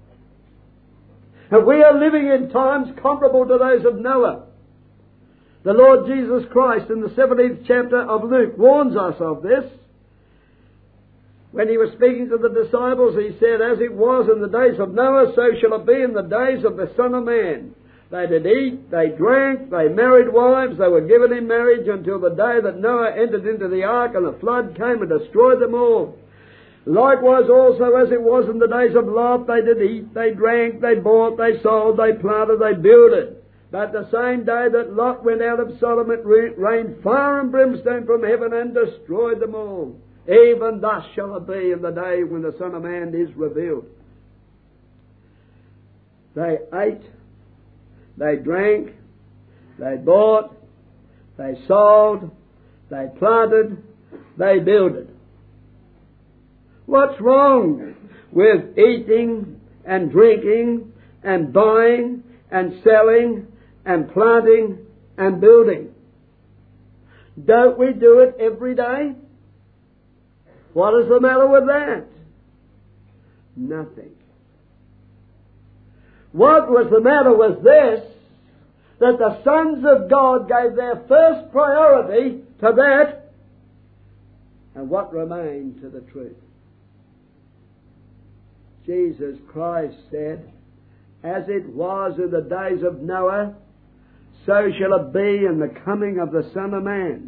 And we are living in times comparable to those of Noah. The Lord Jesus Christ in the seventeenth chapter of Luke warns us of this. When He was speaking to the disciples, He said, as it was in the days of Noah, so shall it be in the days of the Son of Man. They did eat, they drank, they married wives, they were given in marriage until the day that Noah entered into the ark and the flood came and destroyed them all. Likewise also as it was in the days of Lot, they did eat, they drank, they bought, they sold, they planted, they builded. But the same day that Lot went out of Sodom, it rained fire and brimstone from heaven and destroyed them all. Even thus shall it be in the day when the Son of Man is revealed. They ate, they drank, they bought, they sold, they planted, they builded. What's wrong with eating and drinking and buying and selling and planting and building? Don't we do it every day? What is the matter with that? Nothing. What was the matter was this, that the sons of God gave their first priority to that, and what remained to the truth. Jesus Christ said, as it was in the days of Noah, so shall it be in the coming of the Son of Man.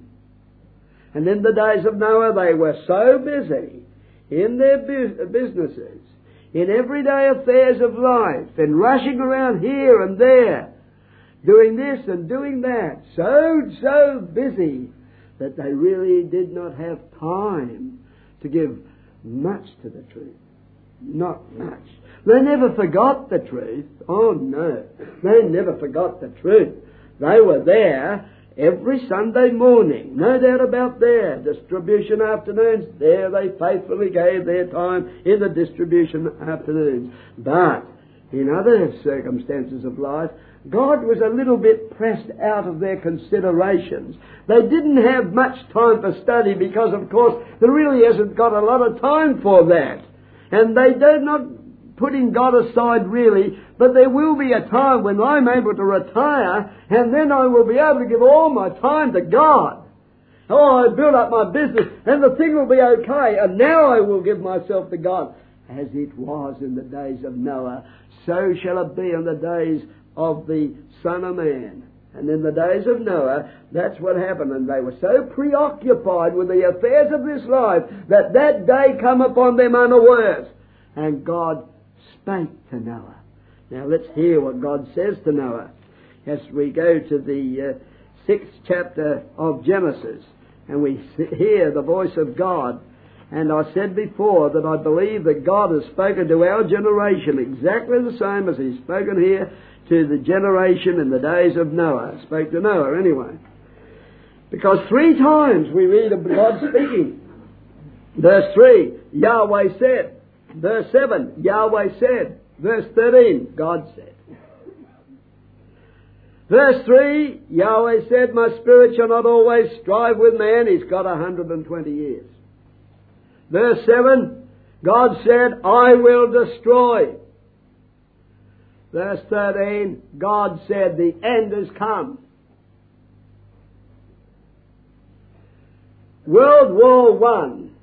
And in the days of Noah they were so busy in their businesses, in everyday affairs of life, and rushing around here and there, doing this and doing that, so, so busy that they really did not have time to give much to the truth. Not much. They never forgot the truth. Oh no, they never forgot the truth. They were there every Sunday morning, no doubt about that. Distribution afternoons, there they faithfully gave their time in the distribution afternoons. But in other circumstances of life, God was a little bit pressed out of their considerations. They didn't have much time for study because, of course, there really hasn't got a lot of time for that. And they do not putting God aside really, but there will be a time when I'm able to retire, and then I will be able to give all my time to God. Oh, I build up my business, and the thing will be okay, and now I will give myself to God. As it was in the days of Noah, so shall it be in the days of the Son of Man. And in the days of Noah, that's what happened. And they were so preoccupied with the affairs of this life that that day come upon them unawares. And God spake to Noah. Now let's hear what God says to Noah as we go to the uh, sixth chapter of Genesis. And we hear the voice of God. And I said before that I believe that God has spoken to our generation exactly the same as He's spoken here to the generation in the days of Noah. Spoke to Noah anyway. Because three times we read of God speaking. Verse three, Yahweh said. Verse seven, Yahweh said. Verse thirteen, God said. Verse three, Yahweh said, my spirit shall not always strive with man. He's got one hundred twenty years. Verse seven, God said, I will destroy. Verse thirteen, God said, the end has come. World War One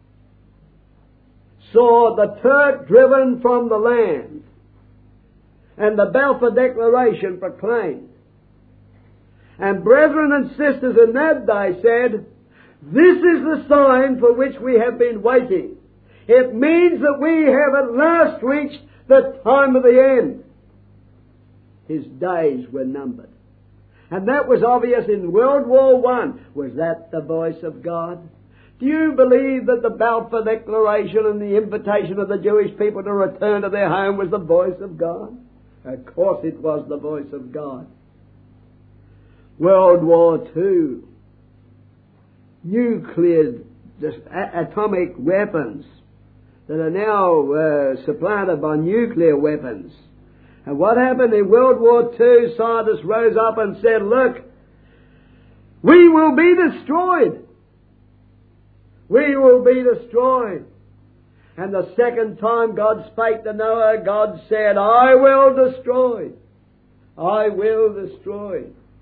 saw the Turk driven from the land and the Balfour Declaration proclaimed. And brethren and sisters in that day said, this is the sign for which we have been waiting. It means that we have at last reached the time of the end. His days were numbered. And that was obvious in World War One. Was that the voice of God? Do you believe that the Balfour Declaration and the invitation of the Jewish people to return to their home was the voice of God? Of course it was the voice of God. World War Two. Nuclear, atomic weapons that are now uh, supplanted by nuclear weapons. And what happened in World War Two, scientists rose up and said, look, we will be destroyed. We will be destroyed. And the second time God spake to Noah, God said, I will destroy. I will destroy.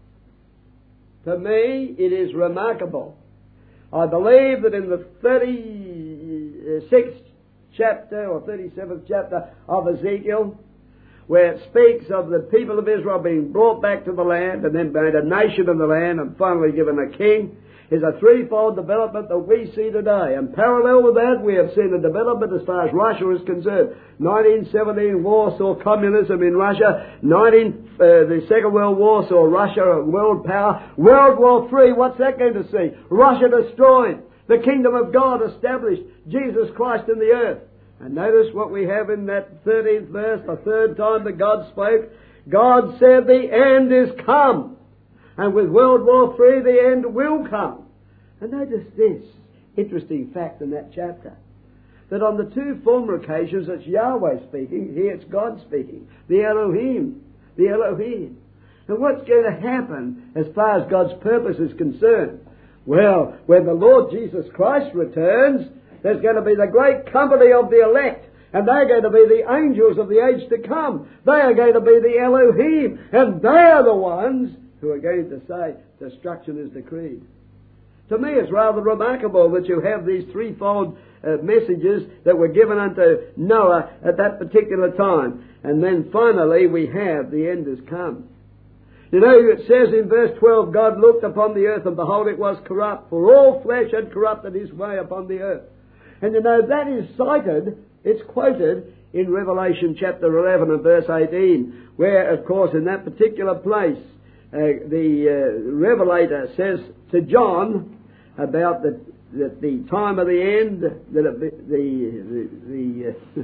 To me, it is remarkable. I believe that in the thirty-sixth chapter or thirty-seventh chapter of Ezekiel, where it speaks of the people of Israel being brought back to the land and then made a nation of the land and finally given a king, is a threefold development that we see today. And parallel with that, we have seen a development as far as Russia is concerned. nineteen seventeen war saw communism in Russia. nineteen, uh, the Second World War saw Russia a world power. World War Three, what's that going to see? Russia destroyed. The kingdom of God established. Jesus Christ in the earth. And notice what we have in that thirteenth verse, the third time that God spoke. God said, the end is come. And with World War Three, the end will come. And notice this interesting fact in that chapter. That on the two former occasions, it's Yahweh speaking. Here it's God speaking. The Elohim. The Elohim. And what's going to happen as far as God's purpose is concerned? Well, when the Lord Jesus Christ returns, there's going to be the great company of the elect. And they're going to be the angels of the age to come. They are going to be the Elohim. And they are the ones who are going to say, destruction is decreed. To me, it's rather remarkable that you have these threefold uh, messages that were given unto Noah at that particular time. And then finally, we have the end has come. You know, it says in verse twelve, God looked upon the earth, and behold, it was corrupt, for all flesh had corrupted his way upon the earth. And you know, that is cited, it's quoted in Revelation chapter eleven and verse eighteen, where, of course, in that particular place, Uh, the uh, Revelator says to John about the, that the time of the end, that it, the the the, uh,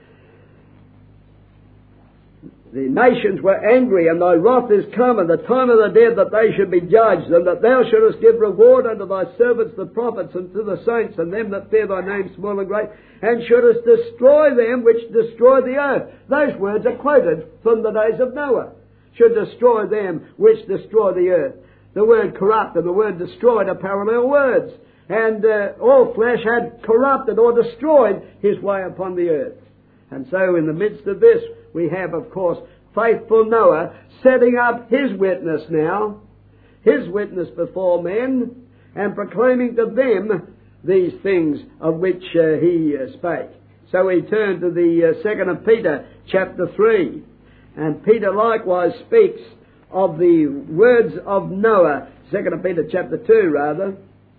the nations were angry, and thy wrath is come, and the time of the dead that they should be judged, and that thou shouldest give reward unto thy servants the prophets, and to the saints, and them that fear thy name, small and great, and shouldest destroy them which destroy the earth. Those words are quoted from the days of Noah. Should destroy them which destroy the earth. The word corrupt and the word destroyed are parallel words. And uh, all flesh had corrupted or destroyed his way upon the earth. And so in the midst of this, we have, of course, faithful Noah setting up his witness now, his witness before men, and proclaiming to them these things of which uh, he uh, spake. So we turn to the uh, second of Peter, chapter three. And Peter likewise speaks of the words of Noah. Second of Peter chapter two, rather.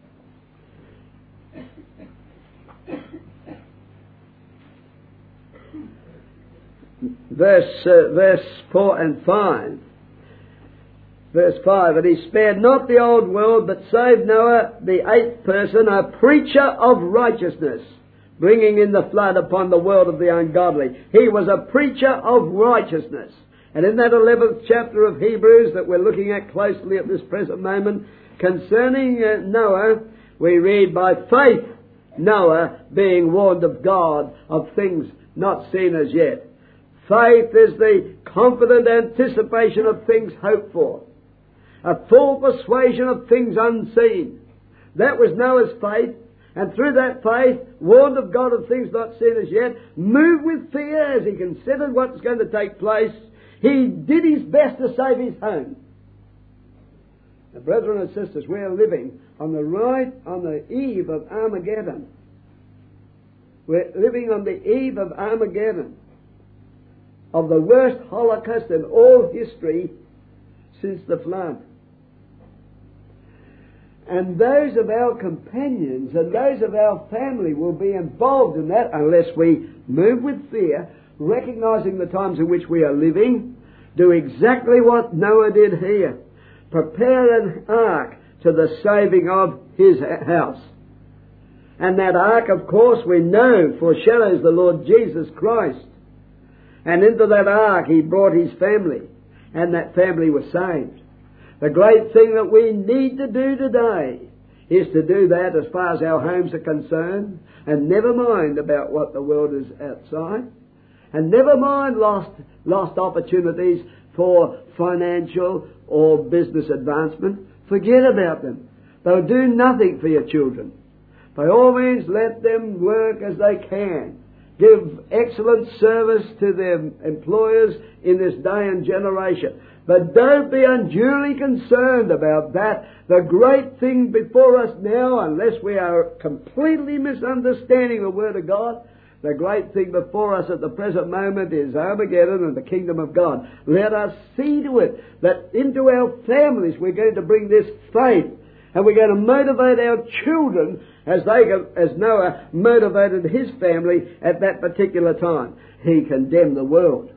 Verse, uh, verse four and five. Verse five, and he spared not the old world, but saved Noah, the eighth person, a preacher of righteousness, bringing in the flood upon the world of the ungodly. He was a preacher of righteousness. And in that eleventh chapter of Hebrews that we're looking at closely at this present moment, concerning uh, Noah, we read, by faith Noah, being warned of God of things not seen as yet. Faith is the confident anticipation of things hoped for, a full persuasion of things unseen. That was Noah's faith, and through that faith, warned of God of things not seen as yet, moved with fear as he considered what was going to take place, he did his best to save his home. Now, brethren and sisters, we are living on the right, on the eve of Armageddon. We're living on the eve of Armageddon, of the worst Holocaust in all history since the flood. And those of our companions and those of our family will be involved in that unless we move with fear, recognizing the times in which we are living, do exactly what Noah did here. Prepare an ark to the saving of his house. And that ark, of course, we know foreshadows the Lord Jesus Christ. And into that ark he brought his family, and that family was saved. The great thing that we need to do today is to do that as far as our homes are concerned, and never mind about what the world is outside, and never mind lost, lost opportunities for financial or business advancement. Forget about them. They'll do nothing for your children. By all means, let them work as they can. Give excellent service to their employers in this day and generation. But don't be unduly concerned about that. The great thing before us now, unless we are completely misunderstanding the Word of God, the great thing before us at the present moment is Armageddon and the kingdom of God. Let us see to it that into our families we're going to bring this faith, and we're going to motivate our children as they, as Noah motivated his family at that particular time. He condemned the world.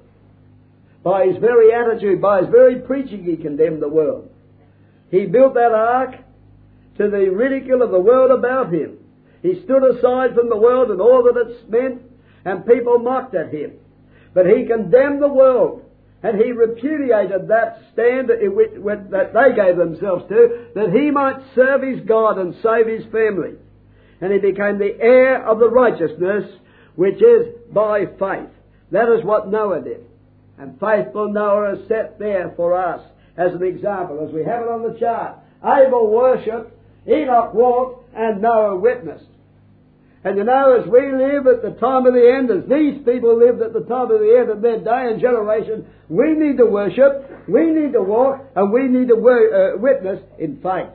By his very attitude, by his very preaching, he condemned the world. He built that ark to the ridicule of the world about him. He stood aside from the world and all that it meant, and people mocked at him. But he condemned the world, and he repudiated that stand that they gave themselves to, that he might serve his God and save his family. And he became the heir of the righteousness, which is by faith. That is what Noah did. And faithful Noah is set there for us as an example, as we have it on the chart. Abel worshipped, Enoch walked, and Noah witnessed. And you know, as we live at the time of the end, as these people lived at the time of the end of their day and generation, we need to worship, we need to walk, and we need to wor- uh, witness in faith.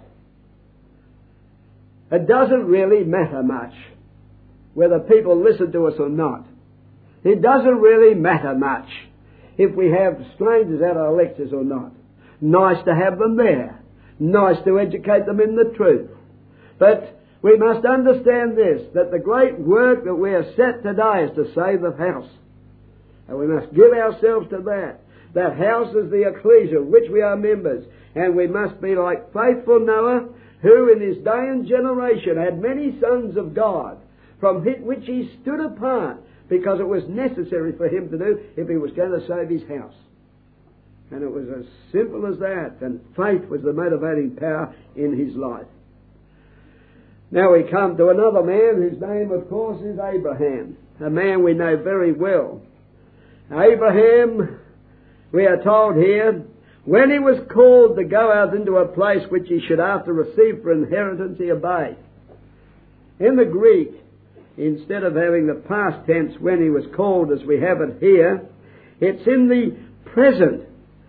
It doesn't really matter much whether people listen to us or not. It doesn't really matter much if we have strangers at our lectures or not. Nice to have them there. Nice to educate them in the truth. But we must understand this, that the great work that we are set today is to save the house. And we must give ourselves to that. That house is the ecclesia of which we are members. And we must be like faithful Noah, who in his day and generation had many sons of God, from which he stood apart, because it was necessary for him to do if he was going to save his house. And it was as simple as that, and faith was the motivating power in his life. Now we come to another man whose name, of course, is Abraham, a man we know very well. Abraham, we are told here, when he was called to go out into a place which he should after receive for inheritance, he obeyed. In the Greek, instead of having the past tense when he was called as we have it here, it's in the present.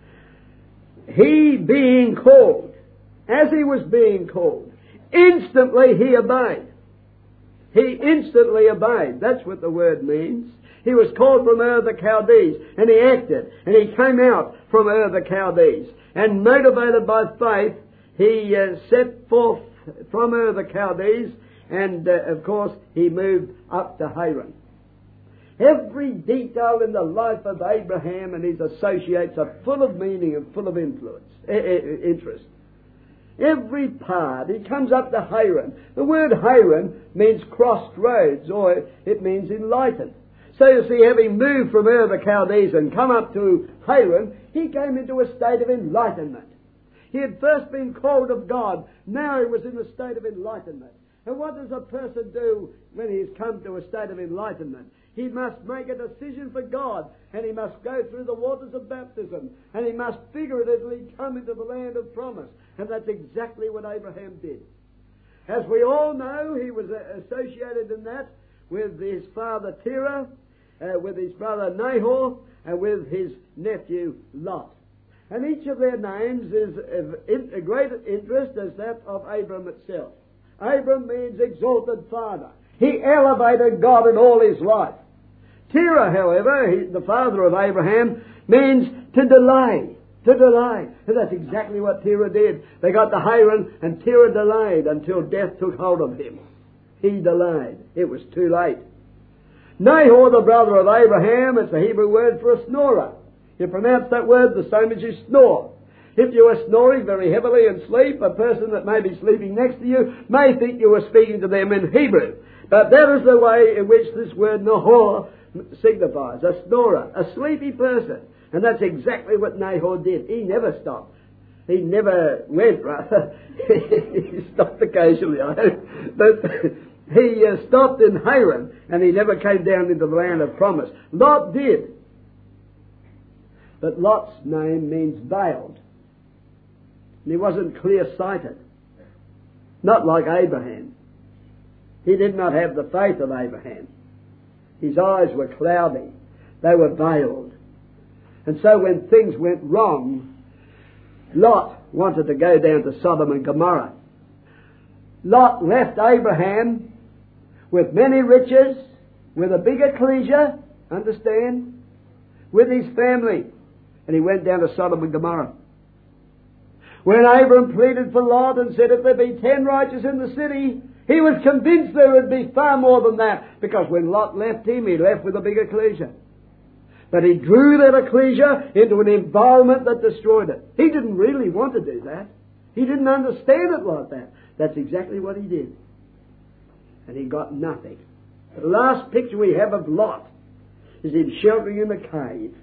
He being called, as he was being called, instantly he obeyed. He instantly obeyed. That's what the word means. He was called from Ur the Chaldees, and he acted, and he came out from Ur the Chaldees. And motivated by faith, he uh, set forth from Ur the Chaldees, and uh, of course he moved up to Haran. Every detail in the life of Abraham and his associates are full of meaning and full of influence, uh, uh, interest. Every part. He comes up to Haran. The word Haran means crossed roads, or it means enlightened. So you see, having moved from Ur the Chaldees and come up to Haran, he came into a state of enlightenment. He had first been called of God. Now he was in a state of enlightenment. And what does a person do when he's come to a state of enlightenment? He must make a decision for God, and he must go through the waters of baptism, and he must figuratively come into the land of promise. And that's exactly what Abraham did. As we all know, he was associated in that with his father Terah, uh, with his brother Nahor, and with his nephew Lot. And each of their names is of a great interest as that of Abram itself. Abram means exalted father. He elevated God in all his life. Terah, however, he, the father of Abraham, means to delay. To delay. And that's exactly what Terah did. They got to Haran, and Terah delayed until death took hold of him. He delayed. It was too late. Nahor, the brother of Abraham, is the Hebrew word for a snorer. You pronounce that word the same as you snore. If you are snoring very heavily in sleep, a person that may be sleeping next to you may think you are speaking to them in Hebrew. But that is the way in which this word Nahor signifies. A snorer, a sleepy person. And that's exactly what Nahor did. He never stopped. He never went, rather. He stopped occasionally, I hope. But he uh, stopped in Haran, and he never came down into the land of promise. Lot did. But Lot's name means veiled. And he wasn't clear-sighted. Not like Abraham. He did not have the faith of Abraham. His eyes were cloudy. They were veiled. And so when things went wrong, Lot wanted to go down to Sodom and Gomorrah. Lot left Abraham with many riches, with a big ecclesia, understand, with his family. And he went down to Sodom and Gomorrah. When Abram pleaded for Lot and said, if there be ten righteous in the city, he was convinced there would be far more than that. Because when Lot left him, he left with a big ecclesia. But he drew that ecclesia into an environment that destroyed it. He didn't really want to do that. He didn't understand it like that. That's exactly what he did. And he got nothing. The last picture we have of Lot is him sheltering in a cave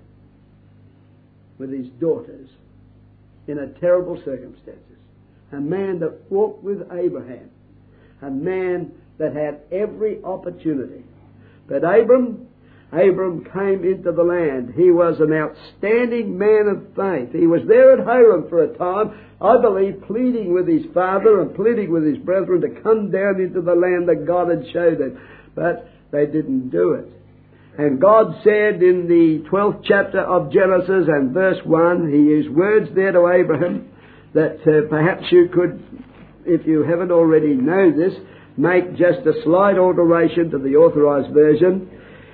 with his daughters in a terrible circumstances. A man that walked with Abraham. A man that had every opportunity. But Abram, Abram came into the land. He was an outstanding man of faith. He was there at Haran for a time, I believe, pleading with his father and pleading with his brethren to come down into the land that God had showed him. But they didn't do it. And God said in the twelfth chapter of Genesis and verse one, He used words there to Abraham that uh, perhaps you could, if you haven't already know this, make just a slight alteration to the authorized version.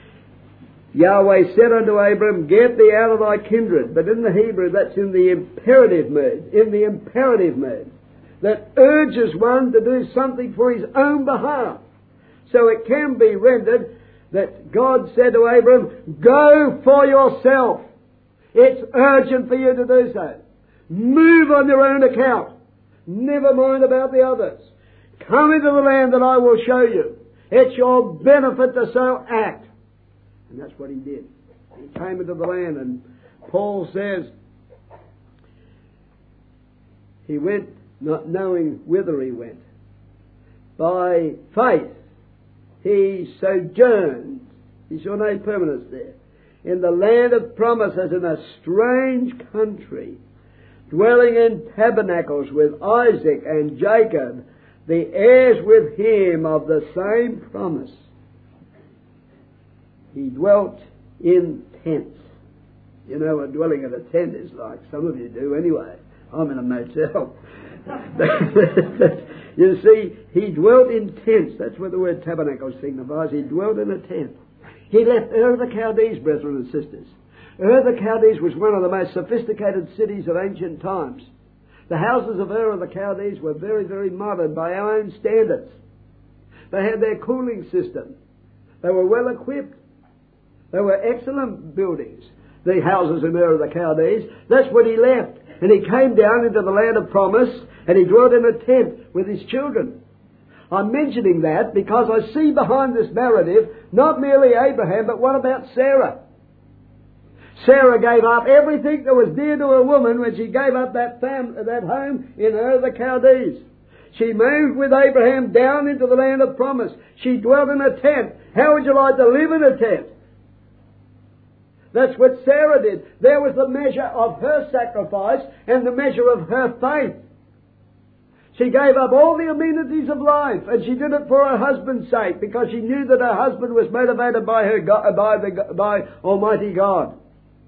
Yahweh said unto Abram, get thee out of thy kindred. But in the Hebrew, that's in the imperative mood. In the imperative mood. That urges one to do something for his own behalf. So it can be rendered that God said to Abram, go for yourself. It's urgent for you to do so. Move on your own account. Never mind about the others. Come into the land that I will show you. It's your benefit to so act. And that's what he did. He came into the land, and Paul says he went not knowing whither he went. By faith he sojourned, he saw no permanence there, in the land of promise as in a strange country, dwelling in tabernacles with Isaac and Jacob, the heirs with him of the same promise. He dwelt in tents. You know what dwelling in a tent is like. Some of you do anyway. I'm in a motel. You see, he dwelt in tents. That's what the word tabernacle signifies. He dwelt in a tent. He left Ur of the Chaldees, brethren and sisters. Ur of the Chaldees was one of the most sophisticated cities of ancient times. The houses of Ur of the Chaldees were very, very modern by our own standards. They had their cooling system. They were well equipped. They were excellent buildings, the houses in Ur of the Chaldees. That's what he left. And he came down into the land of promise, and he dwelt in a tent with his children. I'm mentioning that because I see behind this narrative not merely Abraham, but what about Sarah? Sarah gave up everything that was dear to a woman when she gave up that fam- that home in Ur of the Chaldees. She moved with Abraham down into the land of promise. She dwelt in a tent. How would you like to live in a tent? That's what Sarah did. There was the measure of her sacrifice and the measure of her faith. She gave up all the amenities of life, and she did it for her husband's sake, because she knew that her husband was motivated by her God, by the by Almighty God.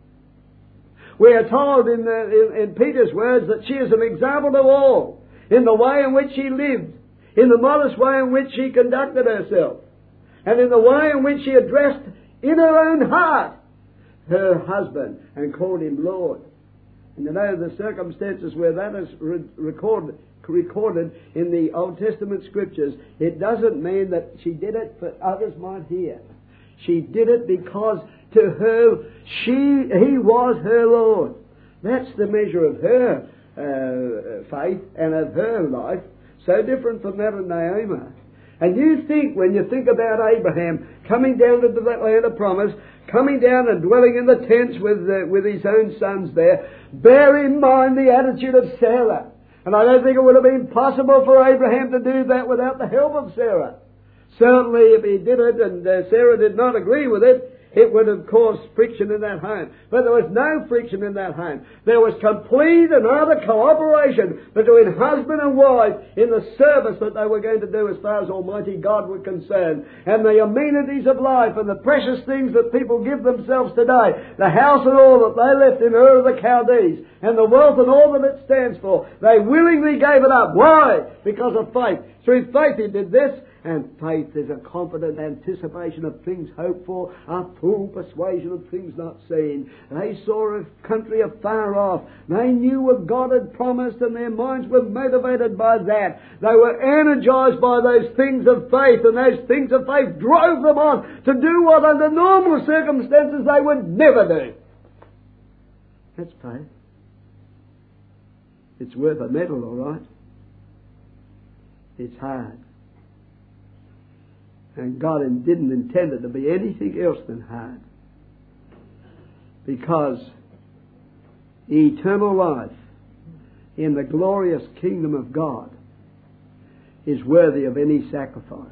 We are told in, the, in, in Peter's words that she is an example to all, in the way in which she lived, in the modest way in which she conducted herself, and in the way in which she addressed in her own heart her husband and called him Lord. And you know the circumstances where that is re- recorded, recorded in the Old Testament Scriptures, it doesn't mean that she did it for others might hear. She did it because to her, she, he was her Lord. That's the measure of her uh, faith and of her life. So different from that of Naomi. And you think, when you think about Abraham coming down to the land of promise, coming down and dwelling in the tents with uh, with his own sons there, bear in mind the attitude of Sarah. And I don't think it would have been possible for Abraham to do that without the help of Sarah. Certainly if he did it and uh, Sarah did not agree with it, it would have caused friction in that home. But there was no friction in that home. There was complete and utter cooperation between husband and wife in the service that they were going to do as far as Almighty God were concerned. And the amenities of life and the precious things that people give themselves today, the house and all that they left in Ur of the Chaldees, and the wealth and all that it stands for, they willingly gave it up. Why? Because of faith. Through faith he did this. And faith is a confident anticipation of things hoped for, a full persuasion of things not seen. They saw a country afar off. They knew what God had promised, and their minds were motivated by that. They were energized by those things of faith, and those things of faith drove them on to do what under normal circumstances they would never do. That's faith. It's worth a medal, all right. It's hard. And God didn't intend it to be anything else than hard. Because eternal life in the glorious kingdom of God is worthy of any sacrifice.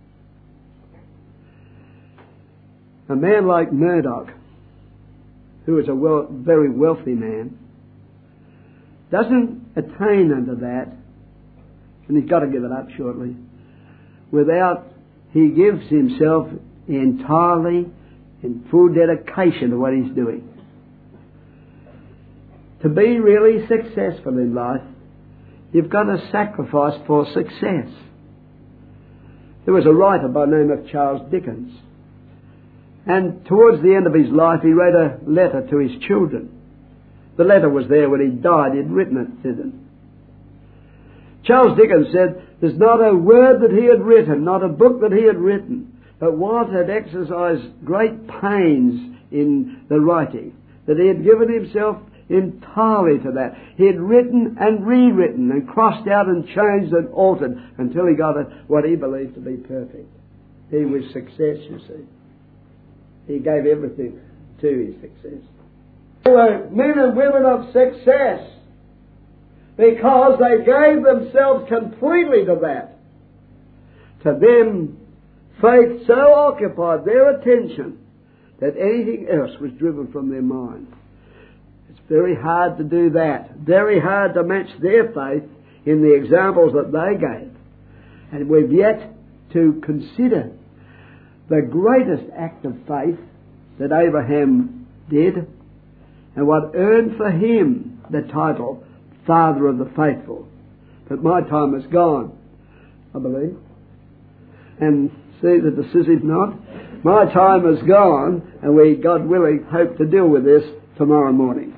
A man like Murdoch, who is a well, very wealthy man, doesn't attain unto that, and he's got to give it up shortly, without he gives himself entirely in full dedication to what he's doing. To be really successful in life, you've got to sacrifice for success. There was a writer by the name of Charles Dickens, and towards the end of his life he wrote a letter to his children. The letter was there when he died. He'd written it to them. Charles Dickens said, there's not a word that he had written, not a book that he had written, but what had exercised great pains in the writing, that he had given himself entirely to that. He had written and rewritten and crossed out and changed and altered until he got it, what he believed to be perfect. He was success, you see. He gave everything to his success. They were men and women of success, because they gave themselves completely to that. To them, faith so occupied their attention that anything else was driven from their mind. It's very hard to do that. Very hard to match their faith in the examples that they gave. And we've yet to consider the greatest act of faith that Abraham did, and what earned for him the title Father of the Faithful. But my time is gone, I believe. And see the decisive nod? My time is gone, and we, God willing, hope to deal with this tomorrow morning.